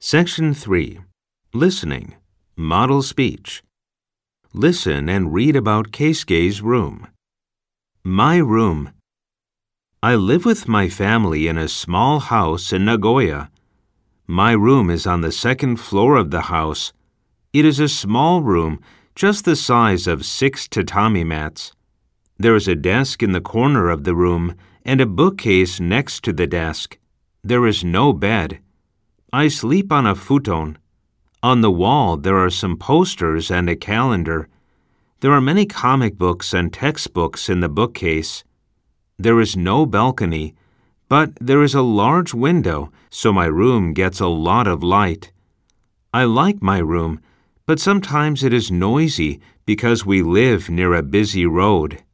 Section 3. Listening. Model speech. Listen and read about Keisuke's room. My room. I live with my family in a small house in Nagoya. My room is on the second floor of the house. It is a small room, just the size of 6 tatami mats. There is a desk in the corner of the room and a bookcase next to the desk. There is no bed. I sleep on a futon. On the wall there are some posters and a calendar. There are many comic books and textbooks in the bookcase. There is no balcony, but there is a large window, so my room gets a lot of light. I like my room, but sometimes it is noisy because we live near a busy road.